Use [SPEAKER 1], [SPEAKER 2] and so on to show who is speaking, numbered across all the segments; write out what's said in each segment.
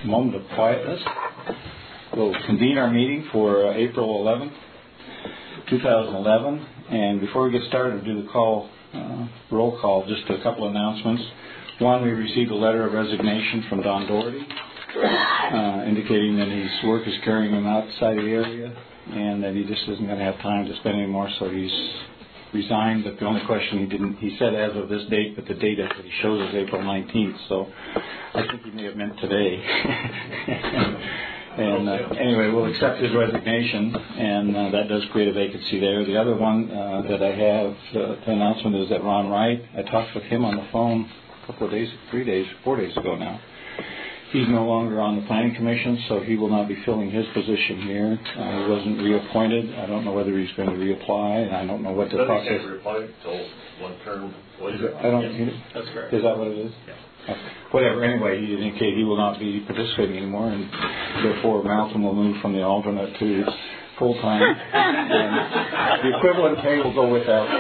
[SPEAKER 1] moment of quietness. We'll convene our meeting for April 11th, 2011. And before we get started, we'll do the roll call, just a couple announcements. One, we received a letter of resignation from Don Doherty, indicating that his work is carrying him outside the area and that he just isn't going to have time to spend anymore, so he's resigned. But the only question he said as of this date, but the date that he shows is April 19th, so I think he may have meant today. And anyway, we'll accept his resignation, and that does create a vacancy there. The other one that I have, the announcement is that Ron Wright, I talked with him on the phone a couple of days, 4 days ago now. He's no longer on the Planning Commission, so he will not be filling his position here. He wasn't reappointed. I don't know whether he's going to reapply, and I don't know what the process is.
[SPEAKER 2] He can't reapply until one term later.
[SPEAKER 1] That's correct. Is that what it is? Yeah. Whatever. Anyway, he indicated he will not be participating anymore, and therefore Malcolm will move from the alternate to full-time. And the equivalent pay will go with that.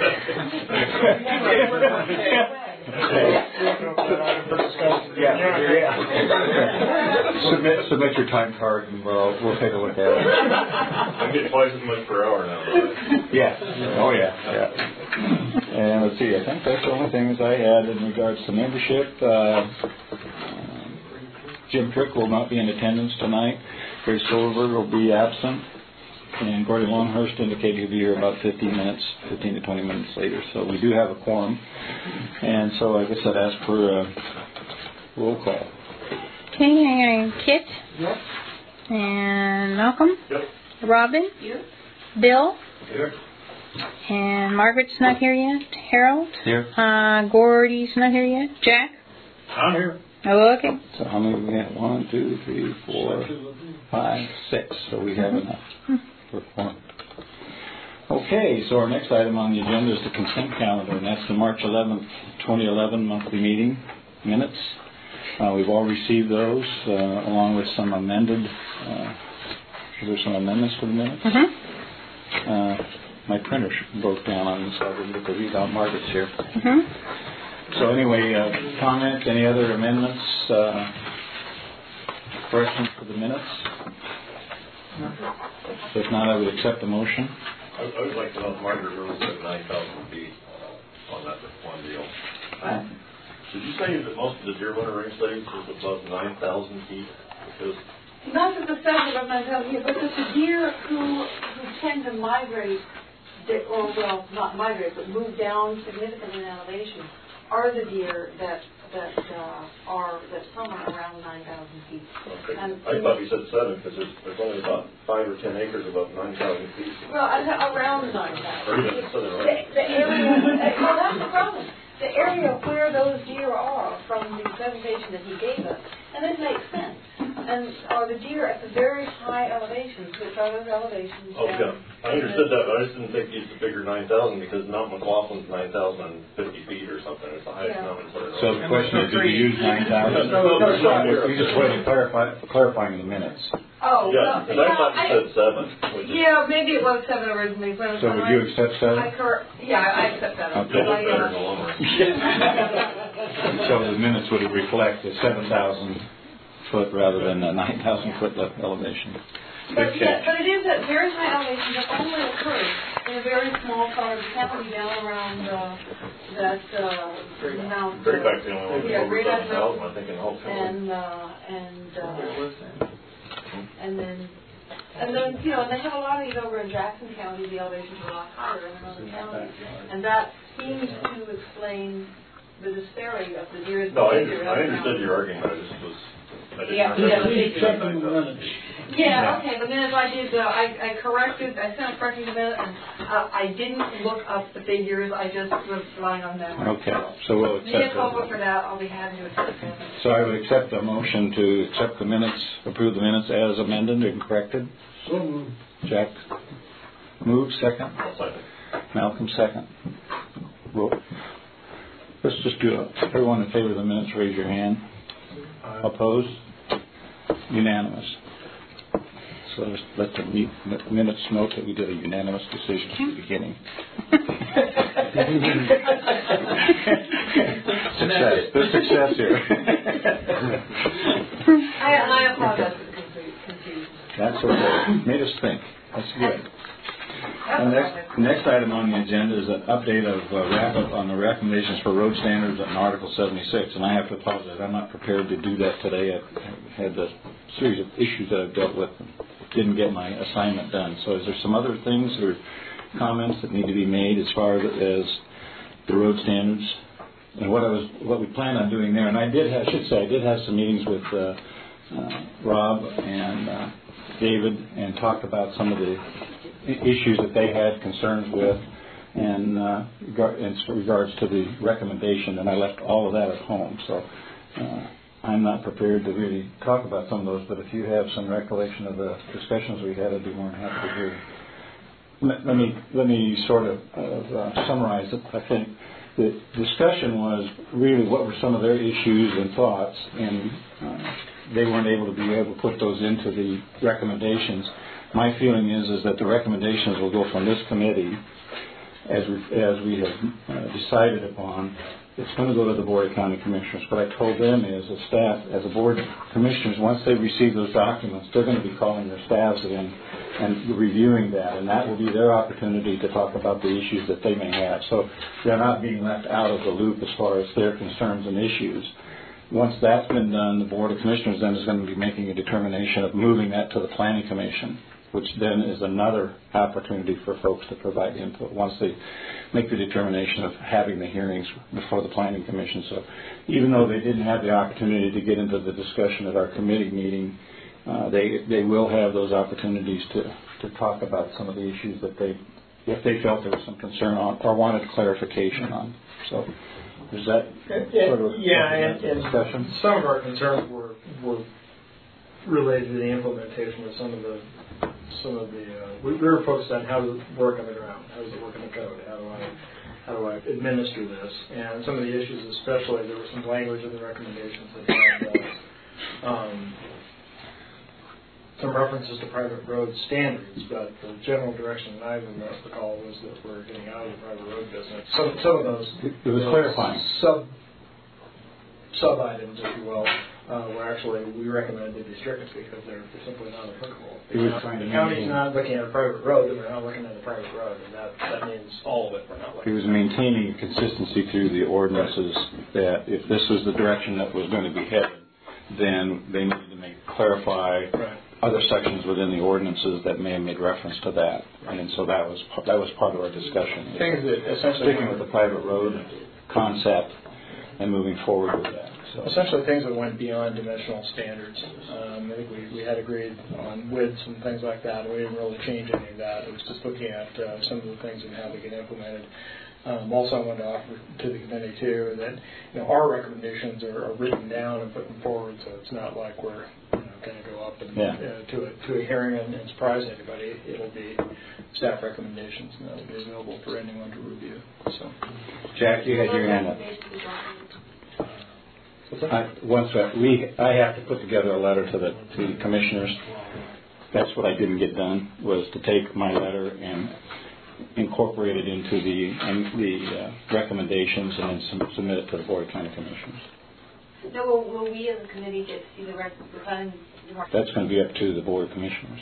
[SPEAKER 1] Submit your time card, and we'll take a look at it.
[SPEAKER 2] I get twice as much per hour now. Right?
[SPEAKER 1] Yeah. Oh yeah. And let's see. I think that's the only things I had in regards to membership. Jim Trick will not be in attendance tonight. Gary Silver will be absent. And Gordy Longhurst indicated he'll be here about 15 to 20 minutes later. So we do have a quorum. And so I guess I'd ask for a roll call.
[SPEAKER 3] Okay, Kit?
[SPEAKER 4] Yep.
[SPEAKER 3] And Malcolm?
[SPEAKER 2] Yep.
[SPEAKER 3] Robin?
[SPEAKER 4] Here.
[SPEAKER 3] Bill?
[SPEAKER 2] Here.
[SPEAKER 3] And Margaret's not here yet. Harold?
[SPEAKER 1] Here.
[SPEAKER 3] Gordy's not here yet. Jack?
[SPEAKER 2] I'm here.
[SPEAKER 3] Oh, okay.
[SPEAKER 1] So how many do we have? 1, 2, 3, 4, 5, 6. So we have enough for quorum. Okay, so our next item on the agenda is the consent calendar, and that's the March 11th, 2011 monthly meeting minutes. We've all received those, along with some amended. Are there some amendments to the minutes?
[SPEAKER 3] Mm-hmm.
[SPEAKER 1] My printer broke down on me, so I didn't get to read out Margaret's here.
[SPEAKER 3] Mm-hmm.
[SPEAKER 1] So anyway, comments, any other amendments, corrections for the minutes? If not, I would accept the motion.
[SPEAKER 2] I would like to know if Margaret really said 9,000 feet on that one deal. Did you say that most of the deer winter range sites is above 9,000 feet? Because
[SPEAKER 4] Not that the size of 9,000 feet, but that the deer who tend to migrate, not migrate, but move down significantly in elevation, are the deer that are somewhere around 9,000 feet.
[SPEAKER 2] okay. I thought you said 7 because there's only about 5 or 10 acres above 9,000 feet.
[SPEAKER 4] Well, around 9,000.
[SPEAKER 2] Or even southern, right?
[SPEAKER 4] The area, well, that's the problem. The area where those deer are from the presentation that he gave us, and it makes sense. And are the deer at the very high elevations, which are those elevations?
[SPEAKER 2] Oh, yeah. I understood that, but I just didn't think you'd figure 9,000 because Mount McLaughlin's 9,050 feet or something. It's the highest mountain.
[SPEAKER 1] So the question is, did we use 9,000? We just wanted to clarifying the minutes.
[SPEAKER 4] Oh,
[SPEAKER 2] yeah, because I thought you said 7.
[SPEAKER 4] Yeah, maybe it was 7 originally.
[SPEAKER 1] So would you accept 7?
[SPEAKER 4] I accept 7.
[SPEAKER 1] Okay.
[SPEAKER 2] It was better in the long run.
[SPEAKER 1] So the minutes would reflect the 7,000 foot rather than the 9,000 foot elevation.
[SPEAKER 4] But
[SPEAKER 1] Okay.
[SPEAKER 4] it is at very high elevation that only occurs in a very small part. It can't be down around that Mount.
[SPEAKER 2] Great Back's the only one that's over
[SPEAKER 4] Great Back
[SPEAKER 2] 7,000, I think, in the whole county.
[SPEAKER 4] And then and they have a lot of these over in Jackson County. The elevations are a lot higher than in other counties, and that seems to explain the disparity of the deer's behavior.
[SPEAKER 2] I understood your argument. I didn't
[SPEAKER 4] Yeah, okay. The minutes I did, I corrected. I sent a correction to the minute, and I didn't look up the figures. I just was relying on them.
[SPEAKER 1] Okay, so we'll accept
[SPEAKER 4] that. For that, I'll be happy to accept them.
[SPEAKER 1] So I would accept the motion to accept the minutes, approve the minutes as amended and corrected.
[SPEAKER 5] So moved.
[SPEAKER 1] Jack moves, second.
[SPEAKER 2] I'll second.
[SPEAKER 1] Malcolm, second. Let's just do it. Everyone in favor of the minutes, raise your hand. Opposed? Unanimous. So just let the minutes note that we did a unanimous decision at the beginning. Success. There's success here.
[SPEAKER 4] I apologize for the confusion.
[SPEAKER 1] That's okay. Made us think. That's good. The next item on the agenda is an update of wrap-up on the recommendations for road standards in Article 76. And I have to apologize. I'm not prepared to do that today. I've had a series of issues that I've dealt with and didn't get my assignment done. So is there some other things or comments that need to be made as far as the road standards and what we plan on doing there? And I did have some meetings with Rob and David and talked about some of the issues that they had concerns with and in regards to the recommendation, and I left all of that at home. So I'm not prepared to really talk about some of those, but if you have some recollection of the discussions we had, I'd be more than happy to hear. Let me sort of summarize it. I think the discussion was really what were some of their issues and thoughts, and they weren't able to put those into the recommendations. My feeling is that the recommendations will go from this committee, as we have decided upon. It's going to go to the Board of County Commissioners. What I told them is, as staff, as a Board of Commissioners, once they receive those documents, they're going to be calling their staffs in and reviewing that, and that will be their opportunity to talk about the issues that they may have. So they're not being left out of the loop as far as their concerns and issues. Once that's been done, the Board of Commissioners then is going to be making a determination of moving that to the Planning Commission, which then is another opportunity for folks to provide input once they make the determination of having the hearings before the Planning Commission. So even though they didn't have the opportunity to get into the discussion at our committee meeting, they will have those opportunities to talk about some of the issues that if they felt there was some concern on or wanted clarification on. So is that sort of
[SPEAKER 5] and
[SPEAKER 1] discussion?
[SPEAKER 5] Some of our concerns were related to the implementation of some of the we were focused on how does it work on the ground, how does it work in the code, how do I administer this, and some of the issues, especially there was some language in the recommendations that had some references to private road standards, but the general direction that I recall was that we're getting out of the private road business. Some of those
[SPEAKER 1] it was clarifying
[SPEAKER 5] sub items, if you will. Where actually we recommend to be strict because they're simply not applicable. The county's not looking at a private road, and we're not looking at a private road, and that means all of it. We're not looking.
[SPEAKER 1] He was maintaining consistency through the ordinances that if this was the direction that was going to be headed, then they needed to clarify other sections within the ordinances that may have made reference to that, and so that was part of our discussion.
[SPEAKER 5] Things that essentially
[SPEAKER 1] sticking with the private road concept and moving forward with that. So.
[SPEAKER 5] Essentially things that went beyond dimensional standards. I think we had agreed on widths and things like that, and we didn't really change any of that. It was just looking at some of the things and how they get implemented. Also, I wanted to offer to the committee, too, that our recommendations are written down and put them forward, so it's not like we're going to go up and to a hearing and surprise anybody. It'll be staff recommendations, and that'll be available for anyone to review. So,
[SPEAKER 1] Jack, you had your hand up. I have to put together a letter to the commissioners. That's what I didn't get done, was to take my letter and incorporate it into the recommendations and then submit it to the Board of County Commissioners.
[SPEAKER 4] Now, will we as a committee get to see the planning?
[SPEAKER 1] That's going to be up to the Board of Commissioners.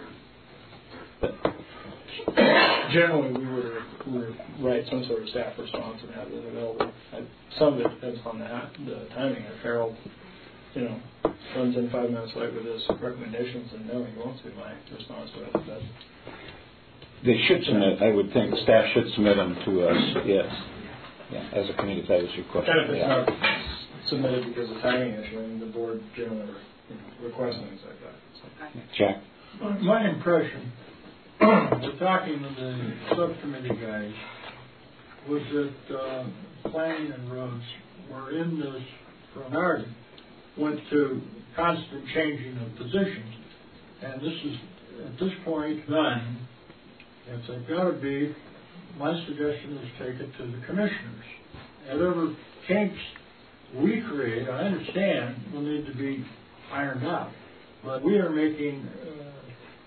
[SPEAKER 5] Generally, we would write some sort of staff response and have it available. Some of it depends on the timing. If Harold, runs in 5 minutes late with his recommendations, and no, he won't see my response to it.
[SPEAKER 1] They should submit. I would think staff should submit them to us. Yes, as a committee, if that was your question.
[SPEAKER 5] And if it's not submitted because of timing issue, and the board generally requests things like that. So.
[SPEAKER 1] Jack.
[SPEAKER 6] My impression, we're talking to the subcommittee guys, was that planning and roads were in this from Arden, went to constant changing of positions. And this is, at this point, done. If they've got to be, my suggestion is take it to the commissioners. Whatever kinks we create, I understand, will need to be ironed out. But we are making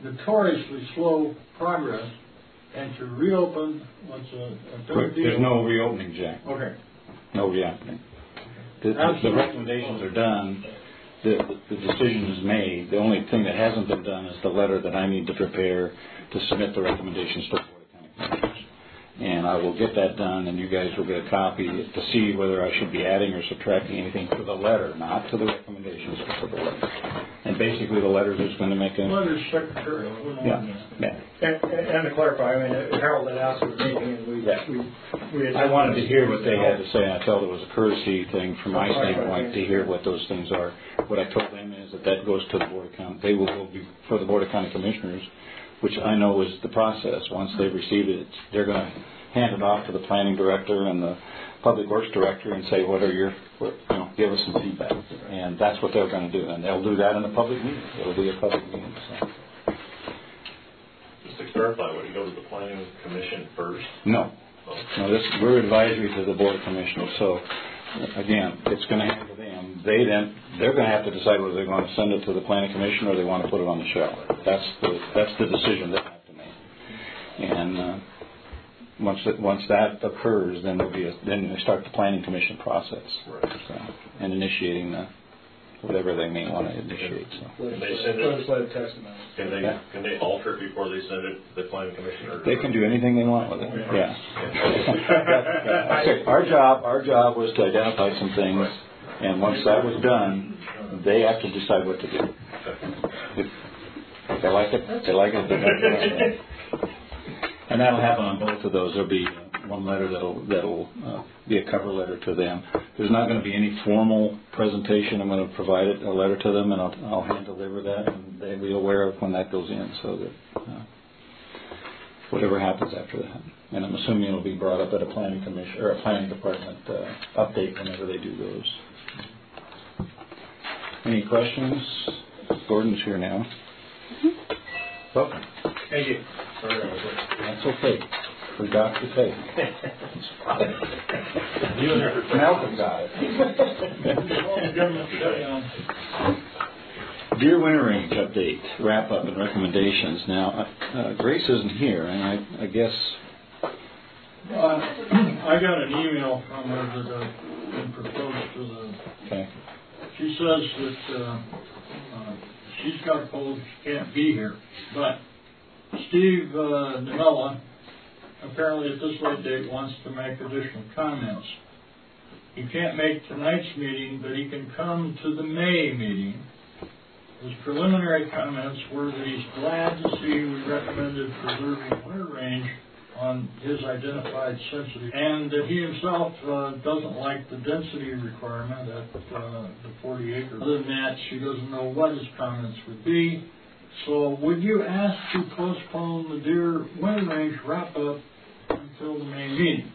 [SPEAKER 6] notoriously slow progress, and to reopen what's a third deal.
[SPEAKER 1] There's no reopening, Jack.
[SPEAKER 6] Okay.
[SPEAKER 1] No reopening. The recommendations are done. The decision is made. The only thing that hasn't been done is the letter that I need to prepare to submit the recommendations to the Board of County Commissioners. And I will get that done, and you guys will get a copy to see whether I should be adding or subtracting anything to the letter, not to the recommendations, but to the letter. And basically, the letter is going to make a...
[SPEAKER 6] Letter secretary.
[SPEAKER 1] Yeah.
[SPEAKER 5] And to clarify, I mean, Harold had asked for a meeting, and we had...
[SPEAKER 1] I wanted to hear what they had to say. I felt it was a courtesy thing from my standpoint to hear what those things are. What I told them is that goes to the Board of County. They will go before the Board of County Commissioners, which I know is the process. Once they receive it, they're going to hand it off to the planning director and the public works director and say, give us some feedback. And that's what they're going to do. And they'll do that in a public meeting. It'll be a public meeting. So.
[SPEAKER 2] Just to clarify, would you go to the planning commission first?
[SPEAKER 1] No. We're advisory to the Board of Commissioners. So, again, it's going to happen to them. They're going to have to decide whether they're going to send it to the planning commission or they want to put it on the shelf. That's the decision they have to make. And once that occurs, then they start the planning commission process.
[SPEAKER 2] Right.
[SPEAKER 1] So, and initiating whatever they may want to initiate. So.
[SPEAKER 2] Can they send it?
[SPEAKER 5] Legislative testimony.
[SPEAKER 2] Can they alter it before they send it to the planning commission?
[SPEAKER 1] They can do anything they want with it. Yeah. Our job was to identify some things, and once that was done, they have to decide what to do. If they like it, they like it. They like it. And that'll happen on both of those. There'll be one letter that'll be a cover letter to them. There's not going to be any formal presentation. I'm going to provide a letter to them, and I'll hand deliver that, and they'll be aware of when that goes in, so that whatever happens after that. And I'm assuming it'll be brought up at a planning commission or a planning department update whenever they do those. Any questions? Gordon's here now. Welcome.
[SPEAKER 5] Thank you.
[SPEAKER 1] Sorry, that's okay. We got the tape. Malcolm got it. Deer Winter Range update, wrap up and recommendations. Now, Grace isn't here, and I guess...
[SPEAKER 6] I got an email from her that I've been proposed to the...
[SPEAKER 1] Okay.
[SPEAKER 6] She says that she's got a cold, she can't be here, but Steve Namella apparently at this late date wants to make additional comments. He can't make tonight's meeting, but he can come to the May meeting. His preliminary comments were that he's glad to see we recommended preserving winter range on his identified sensitive, and that he himself doesn't like the density requirement at the 40 acres. Other than that, she doesn't know what his comments would be. So would you ask to postpone the Deer Winter Range wrap-up until the May meeting?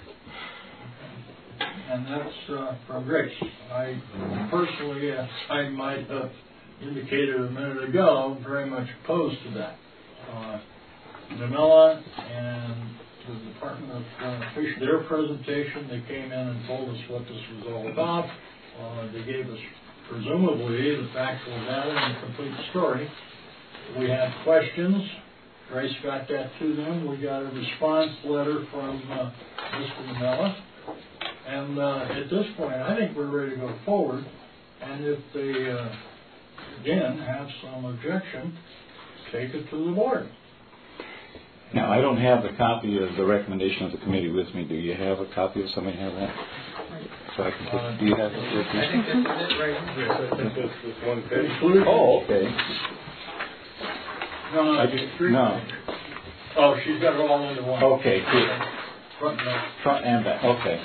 [SPEAKER 6] And that's from Grace. I personally, I might have indicated a minute ago, very much opposed to that. Namella and the Department of Fish, their presentation, they came in and told us what this was all about. They gave us, presumably, the factual data and the complete story. We had questions. Grace got that to them. We got a response letter from Mr. Namella. And at this point, I think we're ready to go forward. And if they, again, have some objection, take it to the board.
[SPEAKER 1] Now, I don't have the copy of the recommendation of the committee with me. Do you have a copy? Of somebody have that? So I can take, do you have it with you?
[SPEAKER 5] I think this is it right here.
[SPEAKER 2] Yes, I think this one page.
[SPEAKER 1] Oh, okay.
[SPEAKER 6] No. Oh, she's got it all into one.
[SPEAKER 1] Okay, good.
[SPEAKER 6] Front
[SPEAKER 1] and back. Okay.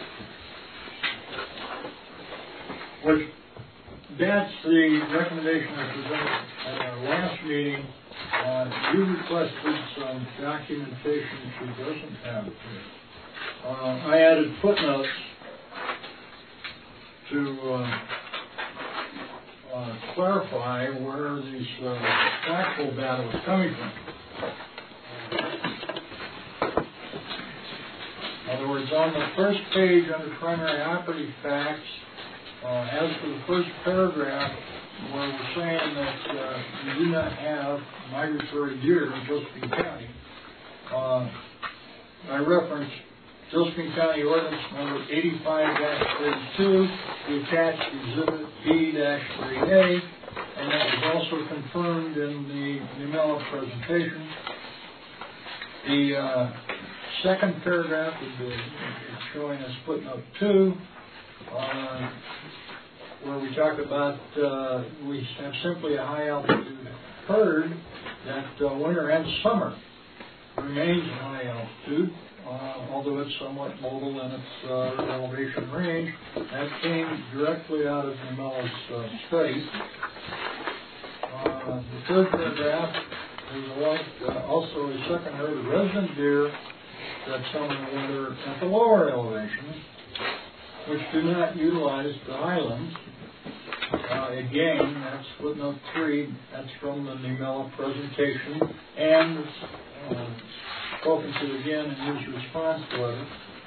[SPEAKER 6] Which, that's the recommendation I presented at our last meeting. You requested some documentation she doesn't have. I added footnotes to clarify where these factual data was coming from. In other words, on the first page under primary operative facts, as for the first paragraph, where we're saying that we do not have migratory deer in Josephine County. I reference Josephine County Ordinance number 85-32, the attached Exhibit B-3A, and that was also confirmed in the Numella presentation. The second paragraph is showing us footnote 2, where we talk about we have simply a high altitude herd that winter and summer remains in high altitude, although it's somewhat mobile in its elevation range. That came directly out of Numella's study. The third paragraph is also a second herd of resident deer that summer and winter at the lower elevations, which do not utilize the highlands. Again, that's footnote 3. That's from the Numella presentation and spoken to again in his response letter.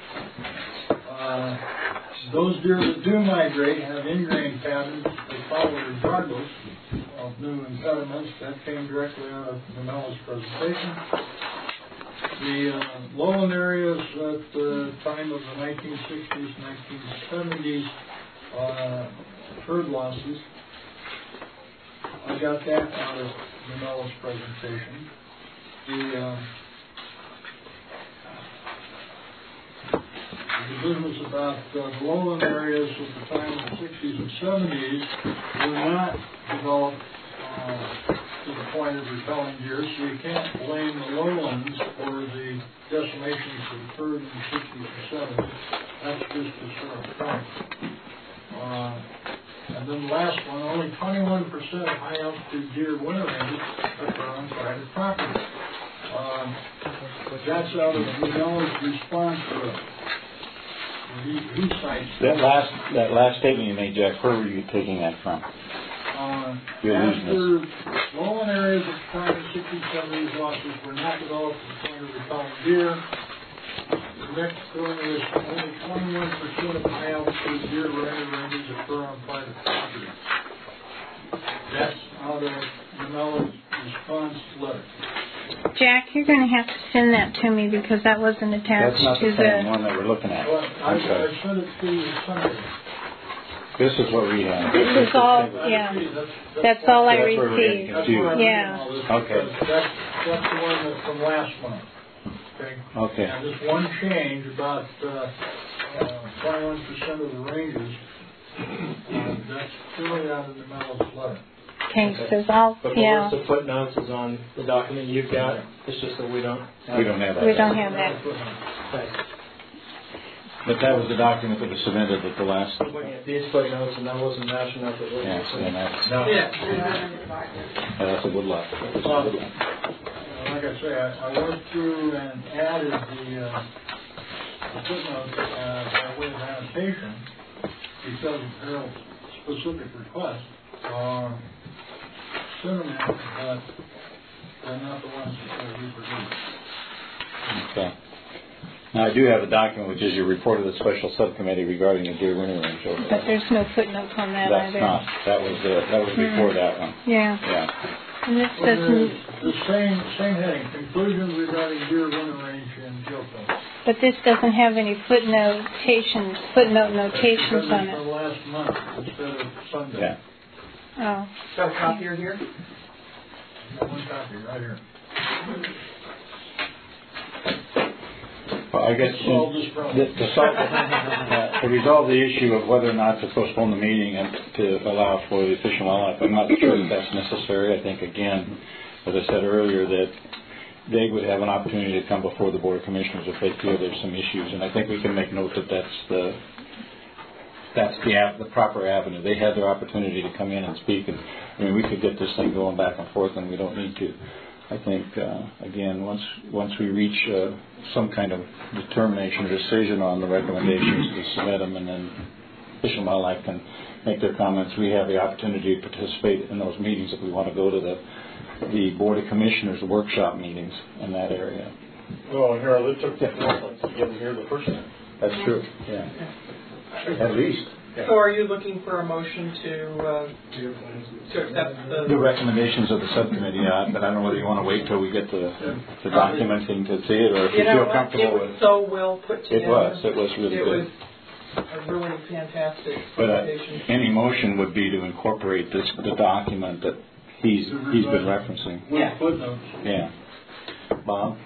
[SPEAKER 6] Those deer that do migrate have ingrain patterns that follow regardless of new impediments. That came directly out of Numella's presentation. The lowland areas at the time of the 1960s, 1970s herd losses, I got that out of Numella's presentation. The business about the lowland areas at the time of the 60s and 70s were not developed to the point of repelling deer, so you can't blame the lowlands for the decimations that occurred in the 60s and 70s. That's just a sort of fact. And then the last one, only 21% of high altitude deer winter ranges occur on private property. That's out of Numella's response to it. He cites
[SPEAKER 1] that last statement you made, Jack, where were you taking that from?
[SPEAKER 6] After lowland areas of the time of the 60s, 70s losses were not developed to the point of repelling deer. The next one is only 21% of high altitude deer ranges occur on private property. That's out of Numella's response letter.
[SPEAKER 3] Jack, you're going to have to send that to me because that wasn't attached
[SPEAKER 1] That's not
[SPEAKER 3] to
[SPEAKER 1] the same one that we're looking at.
[SPEAKER 6] Well, I sent it to you Sunday.
[SPEAKER 1] This is what we have.
[SPEAKER 3] This is all, yeah. That's all I
[SPEAKER 1] That's where we're getting
[SPEAKER 3] received.
[SPEAKER 1] confused.
[SPEAKER 3] Yeah.
[SPEAKER 6] Okay. That's the one that's from last month. Okay.
[SPEAKER 1] Okay.
[SPEAKER 6] And this one change about 21% of the ranges, that's clearly out of the Numella's letter.
[SPEAKER 3] Okay, so all,
[SPEAKER 5] But
[SPEAKER 3] yeah.
[SPEAKER 5] most of the footnotes is on the document you've got. It's just that we don't have
[SPEAKER 3] We don't have that.
[SPEAKER 5] Thanks.
[SPEAKER 1] But that was the document that was submitted at the last.
[SPEAKER 5] I'm looking at these footnotes, and that wasn't matching up with what you
[SPEAKER 1] Yes, and
[SPEAKER 5] said.
[SPEAKER 1] that's a good luck.
[SPEAKER 6] Like I say, I went through and added the footnotes by way of annotation because of Harold's specific request. Cinnamon, but they're not the ones that we produce.
[SPEAKER 1] Okay. Now, I do have a document, which is your report of the special subcommittee regarding the deer winter range over
[SPEAKER 3] But
[SPEAKER 1] there.
[SPEAKER 3] there's no footnotes on that
[SPEAKER 1] That's
[SPEAKER 3] either.
[SPEAKER 1] not. That was before that one.
[SPEAKER 3] Yeah.
[SPEAKER 1] Yeah.
[SPEAKER 3] And this
[SPEAKER 6] Well,
[SPEAKER 3] doesn't,
[SPEAKER 6] the same heading, conclusions regarding deer winter range in Gilpin.
[SPEAKER 3] but this doesn't have any footnote notations on
[SPEAKER 6] From
[SPEAKER 3] it.
[SPEAKER 6] last month instead of Sunday.
[SPEAKER 1] Yeah.
[SPEAKER 3] Oh.
[SPEAKER 4] Got a copy here?
[SPEAKER 6] One copy right here.
[SPEAKER 1] Well, I guess to resolve the issue of whether or not to postpone the meeting and to allow for the Fish and Wildlife, I'm not sure that that's necessary. I think, again, as I said earlier, that they would have an opportunity to come before the Board of Commissioners if they feel there's some issues. And I think we can make note that that's the proper avenue. They had their opportunity to come in and speak. And I mean, we could get this thing going back and forth, and we don't need to. I think, again, once we reach some kind of determination or decision on the recommendations, we submit them, and then Fish and Wildlife can make their comments. We have the opportunity to participate in those meetings if we want to go to the Board of Commissioners workshop meetings in that area.
[SPEAKER 2] Well, Harold, it took 4 months to get them here the first time.
[SPEAKER 1] That's true, yeah. At least.
[SPEAKER 5] Yeah.
[SPEAKER 7] So are you looking for a motion to accept
[SPEAKER 1] The recommendations of the subcommittee, but I don't know whether you want to wait till we get the documenting to see it, or if you feel comfortable
[SPEAKER 7] it
[SPEAKER 1] with
[SPEAKER 7] was so well put together.
[SPEAKER 1] It was really good.
[SPEAKER 7] It was a really fantastic
[SPEAKER 1] But
[SPEAKER 7] presentation.
[SPEAKER 1] any motion would be to incorporate the document that he's been referencing.
[SPEAKER 6] With footnotes.
[SPEAKER 1] Yeah. Bob?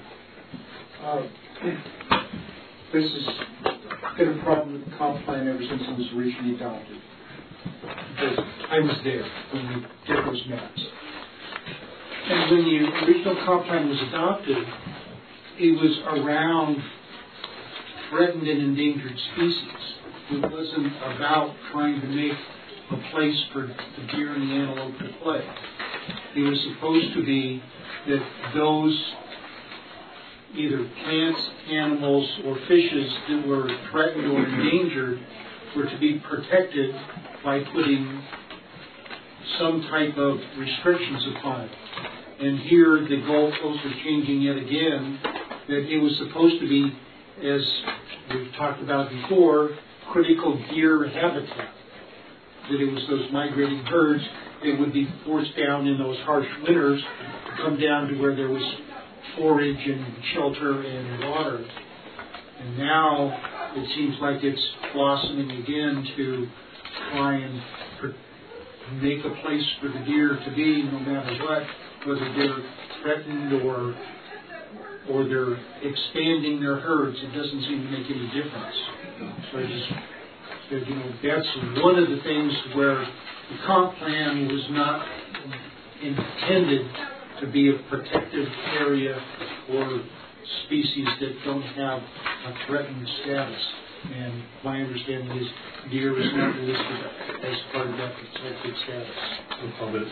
[SPEAKER 8] This has been a problem with the comp plan ever since it was originally adopted. Because I was there when we did those maps. And when the original comp plan was adopted, it was around threatened and endangered species. It wasn't about trying to make a place for the deer and the antelope to play. It was supposed to be that those either plants, animals, or fishes that were threatened or endangered were to be protected by putting some type of restrictions upon it. And here the goalposts are changing yet again, that it was supposed to be, as we've talked about before, critical deer habitat. That it was those migrating herds that would be forced down in those harsh winters to come down to where there was forage and shelter and water. And now it seems like it's blossoming again to try and make a place for the deer to be, no matter what, whether they're threatened or they're expanding their herds. It doesn't seem to make any difference. So I just said, that's one of the things where the comp plan was not intended to be a protected area for species that don't have a threatened status. And my understanding is deer is not listed as part of that protected status.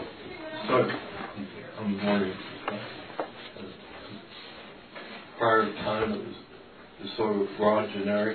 [SPEAKER 2] I'm wondering, prior to time it was sort of broad generic.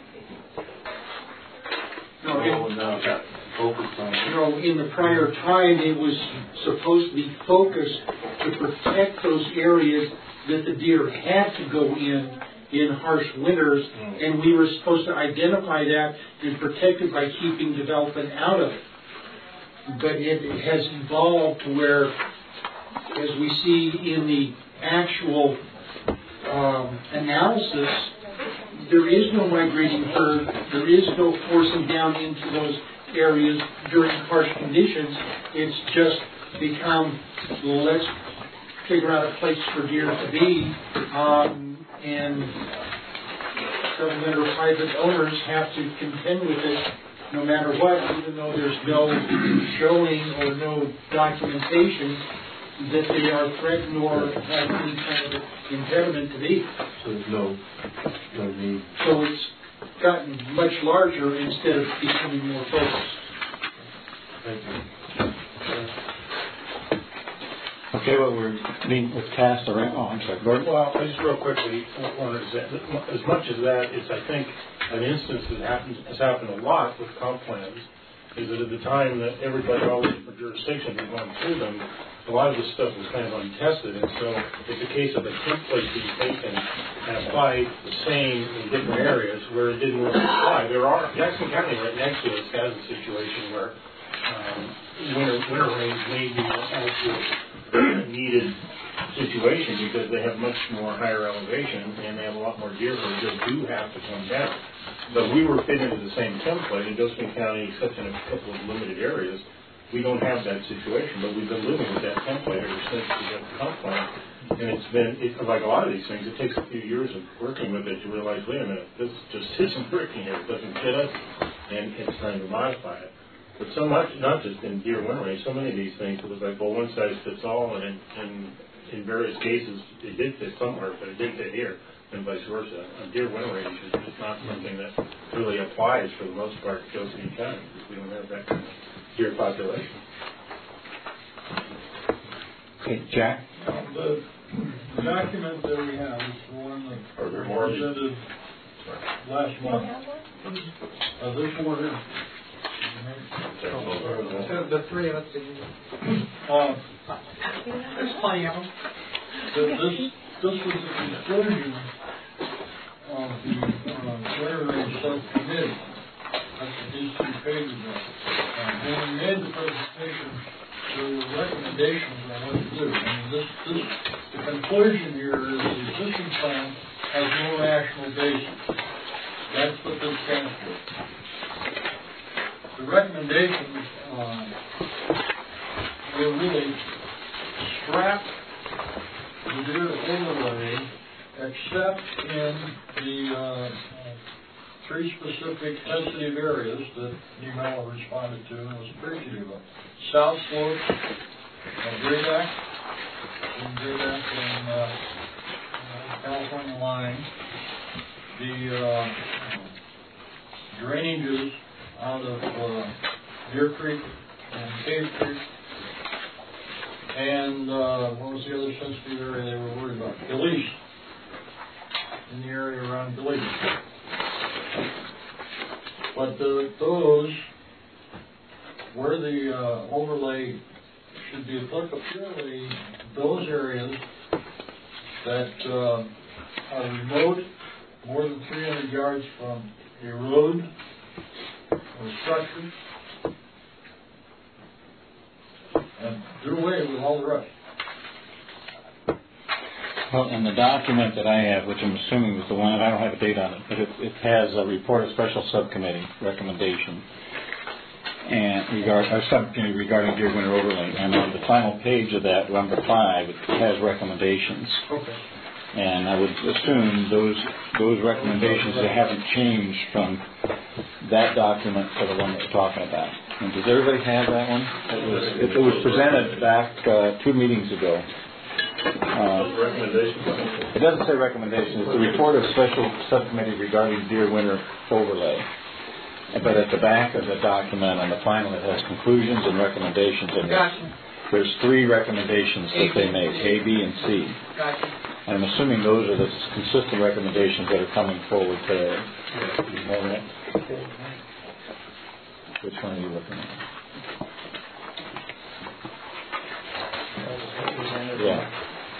[SPEAKER 2] Now got focused on
[SPEAKER 8] in the prior time it was supposed to be focused to protect those areas that the deer had to go in harsh winters, and we were supposed to identify that and protect it by keeping development out of it. But it has evolved to where, as we see in the actual analysis, there is no migrating herd, there is no forcing down into those areas during harsh conditions. It's just become, let's figure out a place for deer to be, and government or private owners have to contend with it no matter what, even though there's no showing or no documentation that they are threatened or have any kind of impediment to be.
[SPEAKER 2] So there's no need.
[SPEAKER 8] So it's gotten much larger instead of becoming more focused.
[SPEAKER 2] Thank you.
[SPEAKER 1] Okay, well, we're meeting with cast around. Oh, I'm sorry, Gordon.
[SPEAKER 5] Well, I just real quickly wanted to say, as much as that is, I think, an instance that has happened a lot with comp plans, is that at the time that everybody always for jurisdiction was going through them, a lot of this stuff was kind of untested, and so it's a case of a template being taken and applied the same in different areas where it didn't really apply. Jackson County right next to us has a situation where winter rains may be an actual needed situation because they have much more higher elevation and they have a lot more deer herds that do have to come down. But we were fit into the same template in Josephine County, except in a couple of limited areas. We don't have that situation, but we've been living with that template ever since we got the comp plan. And like a lot of these things, it takes a few years of working with it to realize, wait a minute, this just isn't working here. It doesn't fit us, and it's time to modify it. But so much, not just in deer winter range, so many of these things, it was like, well, one size fits all, and in various cases, it did fit somewhere, but it didn't fit here, and vice versa. A deer winter range is just not something that really applies for the most part to Josephine County, because we don't have that kind of deer population.
[SPEAKER 1] Okay, Jack?
[SPEAKER 6] The document that we have is the one that
[SPEAKER 2] Are there more?
[SPEAKER 6] presented last month. There's more here.
[SPEAKER 7] The three of us didn't. There's plenty of them.
[SPEAKER 6] This was a conclusion of the winter range subcommittee. That's what these 2 pages are. And when we made the presentation, there were recommendations on what to do. I mean, the conclusion here is the existing plan has no rational basis. That's what this stands for. The recommendations were really scrap the deer overlay, except in the 3 specific sensitive areas that Nemala responded to and was appreciative of. South Slope, Grayback and California line, the drainages out of Deer Creek and Cave Creek, and what was the other sensitive area they were worried about? Belize, in the area around Belize. But those, where the overlay should be applicable, purely those areas that are remote, more than 300 yards from a road or structure, and do away with all the rest.
[SPEAKER 1] Well, in the document that I have, which I'm assuming was the one, and I don't have a date on it, but it has a report of special subcommittee recommendation and subcommittee regarding deer winter overlay. And on the final page of that, number 5, it has recommendations.
[SPEAKER 6] Okay.
[SPEAKER 1] And I would assume those recommendations that haven't changed from that document to the one that we're talking about. And does everybody have that one? It was presented back 2 meetings ago. It doesn't say recommendations. It's a report of special subcommittee regarding deer winter overlay. But at the back of the document, on the final, it has conclusions and recommendations. And there's 3 recommendations that they make, A, B, and C. And I'm assuming those are the consistent recommendations that are coming forward today. Which one are you looking at? Yeah.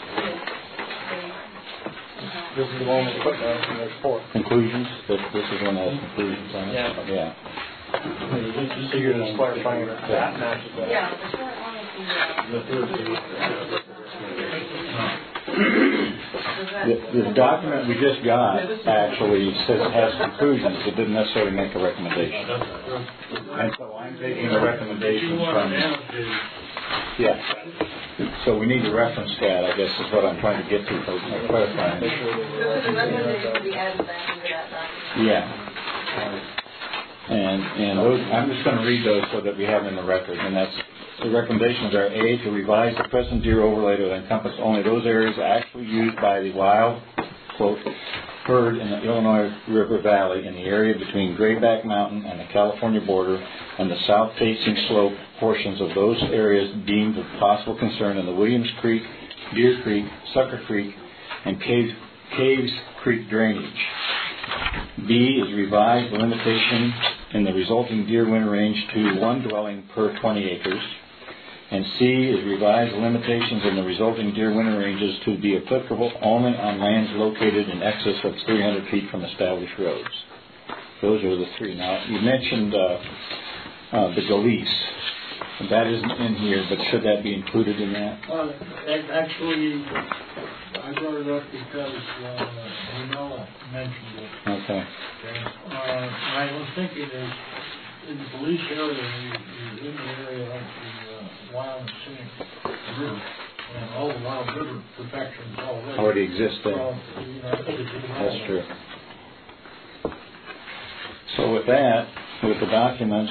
[SPEAKER 5] This is the one with footnotes and there's 4.
[SPEAKER 1] Conclusions? This is one that has conclusions on it? Yeah.
[SPEAKER 5] So you're just clarifying that matches that.
[SPEAKER 4] Yeah, the short one is
[SPEAKER 1] The document we just got actually has conclusions. It didn't necessarily make a recommendation. And so I'm taking the recommendations from... Yeah. So we need to reference that, I guess, is what I'm trying to get to for clarifying.
[SPEAKER 4] the recommendation to be added back into that document.
[SPEAKER 1] Yeah. And those, I'm just going to read those so that we have them in the record. And that's, the recommendations are A, to revise the present deer overlay to encompass only those areas actually used by the wild, quote, herd in the Illinois River Valley in the area between Grayback Mountain and the California border and the south-facing slope portions of those areas deemed of possible concern in the Williams Creek, Deer Creek, Sucker Creek, and Caves Creek drainage. B is revise the limitation in the resulting deer winter range to 1 dwelling per 20 acres. And C is revise the limitations in the resulting deer winter ranges to be applicable only on lands located in excess of 300 feet from established roads. Those are the 3. Now, you mentioned the Galice. That isn't in here, but should that be included in that?
[SPEAKER 6] Actually, I brought it up because Nemala mentioned it.
[SPEAKER 1] Okay.
[SPEAKER 6] I was thinking is in the police area, you're in the area of the wild and scenic river, and all the wild river protections
[SPEAKER 1] already exist there.
[SPEAKER 6] Well,
[SPEAKER 1] that's true. So with that, with the documents,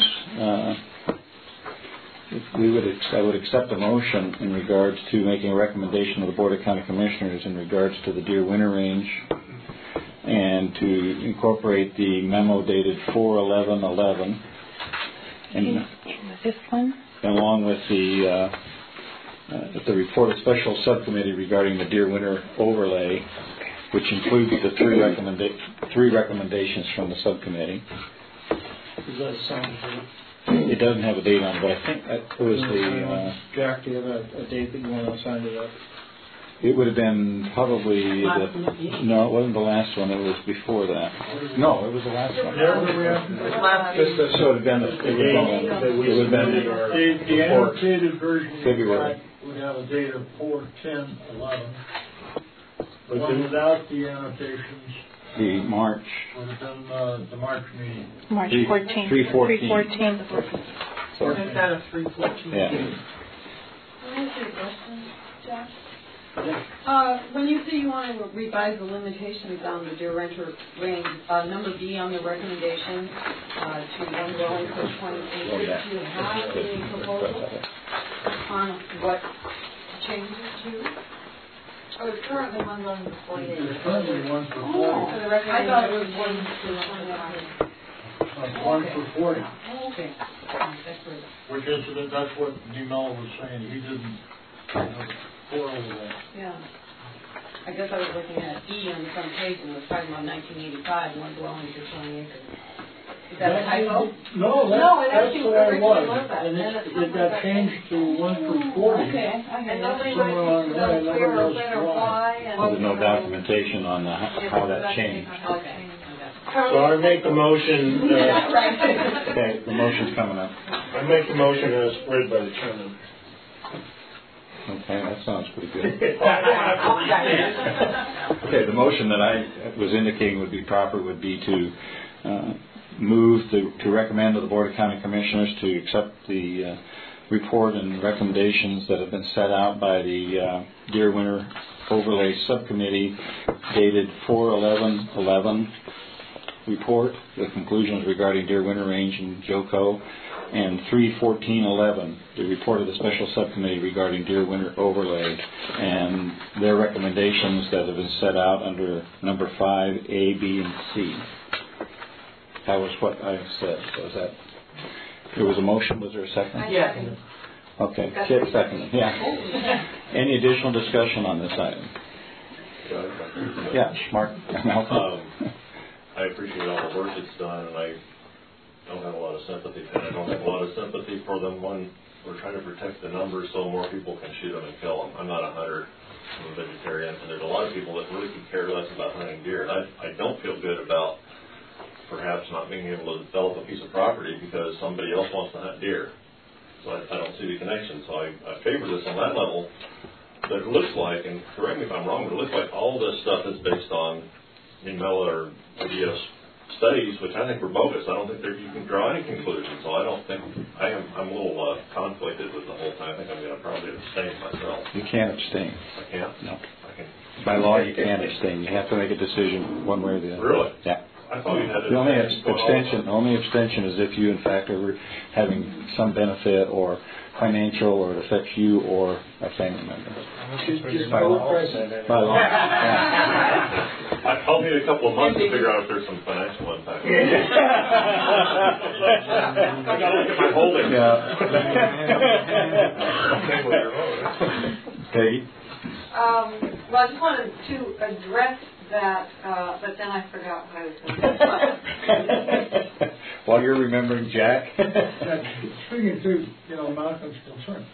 [SPEAKER 1] I would accept a motion in regards to making a recommendation to the Board of County Commissioners in regards to the deer winter range, and to incorporate the memo dated 4/11/11, and
[SPEAKER 3] this one,
[SPEAKER 1] along with the report of special subcommittee regarding the deer winter overlay, which includes the 3 recommendations from the subcommittee.
[SPEAKER 5] Does that sound good?
[SPEAKER 1] It doesn't have a date on it, but I think that was the...
[SPEAKER 5] Jack, do you have a date that you want to assign to that?
[SPEAKER 1] It would have been probably no, it wasn't the last one. It was before that. No, it was the last one. So it would have been
[SPEAKER 6] The annotated version
[SPEAKER 1] February.
[SPEAKER 6] would have a date of 4/10/11. But one without the annotations
[SPEAKER 1] the March.
[SPEAKER 6] would have been the March meeting.
[SPEAKER 3] March 14th.
[SPEAKER 1] 3/14.
[SPEAKER 7] So make that a 3/14.
[SPEAKER 1] Yeah.
[SPEAKER 4] Can I ask you a question, Jack? When you say you want to revise the limitations on the deer renter range, number B on the recommendation to one dwelling per 20 acres, do you have any proposal on what changes to? Oh, it's currently one dwelling per 20 acres.
[SPEAKER 6] There's currently one for 40.
[SPEAKER 4] I thought it was one per 20 acres.
[SPEAKER 6] One for 40.
[SPEAKER 4] Oh, okay. That's great.
[SPEAKER 6] Which is, that's what DeMello was saying. He didn't pour over that.
[SPEAKER 4] Yeah. I guess I was looking at E on the front page and it was talking about 1985, one dwelling per 20 acres. Is that a typo?
[SPEAKER 6] No,
[SPEAKER 4] it
[SPEAKER 6] that's
[SPEAKER 4] actually
[SPEAKER 6] the way it was.
[SPEAKER 4] was that.
[SPEAKER 6] And it got changed to one for 40.
[SPEAKER 4] Okay. And nobody
[SPEAKER 6] Somewhere along the way, nobody knows why.
[SPEAKER 1] There's no documentation on how that changed.
[SPEAKER 4] Okay.
[SPEAKER 9] So I make the motion,
[SPEAKER 1] Okay, the motion's coming up.
[SPEAKER 9] I make the motion as read by the chairman.
[SPEAKER 1] Okay, that sounds pretty good. Okay, the motion that I was indicating would be proper would be to move to recommend to the Board of County Commissioners to accept the report and recommendations that have been set out by the Deer Winter Overlay Subcommittee dated 4/11/11 report, the conclusions regarding Deer Winter Range and Joco, and 3/14/11, the report of the Special Subcommittee regarding Deer Winter Overlay, and their recommendations that have been set out under number 5, A, B, and C. That was what I said. Was that? There was a motion. Was there a second?
[SPEAKER 7] Yes.
[SPEAKER 1] Okay, Kip seconded. Yeah. Any additional discussion on this item? Yeah, Mark.
[SPEAKER 2] I appreciate all the work that's done, and I don't have a lot of sympathy. And I don't have a lot of sympathy for them when we're trying to protect the numbers so more people can shoot them and kill them. I'm not a hunter. I'm a vegetarian, and there's a lot of people that really could care less about hunting deer. And I don't feel good about perhaps not being able to develop a piece of property because somebody else wants to hunt deer. So I don't see the connection. So I favor this on that level. But it looks like, and correct me if I'm wrong, but it looks like all this stuff is based on DeMello or IDEO's studies, which I think were bogus. I don't think you can draw any conclusions. So I don't think I'm a little conflicted with the whole thing. I think I'm going to probably abstain myself.
[SPEAKER 1] You can't abstain.
[SPEAKER 2] I can't.
[SPEAKER 1] No.
[SPEAKER 2] I can.
[SPEAKER 1] By law, you can't abstain. You have to make a decision one way or the other.
[SPEAKER 2] Really?
[SPEAKER 1] Yeah.
[SPEAKER 2] I thought you had to.
[SPEAKER 1] The only abstention is if you, in fact, are having some benefit or financial, or it affects you or a family member.
[SPEAKER 5] By law.
[SPEAKER 1] By law. Yeah.
[SPEAKER 2] I'll need a couple of months to figure out if there's some financial impact. I got to look at my holdings.
[SPEAKER 1] Yeah. Peggy?
[SPEAKER 4] Well, I just wanted to address that, but then I forgot what I was going to say.
[SPEAKER 1] While you're remembering Jack?
[SPEAKER 6] Speaking to, Malcolm's concern,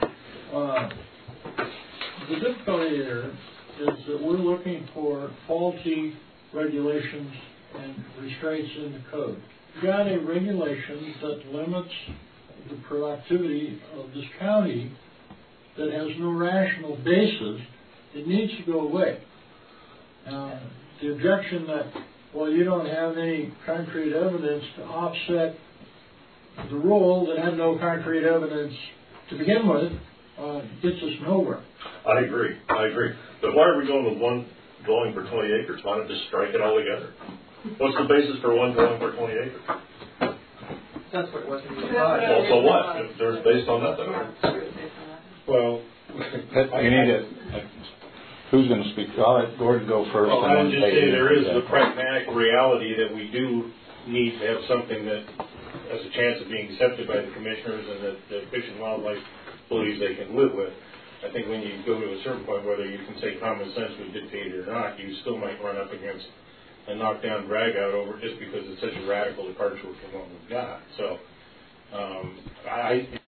[SPEAKER 6] the difficulty here is that we're looking for faulty regulations and restraints in the code. You've got a regulation that limits the productivity of this county that has no rational basis. It needs to go away. The objection that, well, you don't have any concrete evidence to offset the rule that had no concrete evidence to begin with, gets us nowhere.
[SPEAKER 2] I agree. But why are we going with one dwelling per 20 acres? Why not just strike it all together? What's the basis for one dwelling per 20 acres?
[SPEAKER 7] That's what it was in the
[SPEAKER 2] Well, so what? If there's based on nothing.
[SPEAKER 9] Well,
[SPEAKER 1] You need it. Who's going to speak? I'll let Gordon go first.
[SPEAKER 9] Well,
[SPEAKER 1] and
[SPEAKER 9] I
[SPEAKER 1] then
[SPEAKER 9] would just
[SPEAKER 1] Peggy.
[SPEAKER 9] say there is the pragmatic reality that we do need to have something that has a chance of being accepted by the commissioners and that the Fish and Wildlife believes they can live with. I think when you go to a certain point, whether you can say common sense would dictate it or not, you still might run up against a knockdown drag out over just because it's such a radical departure from what we've got. So I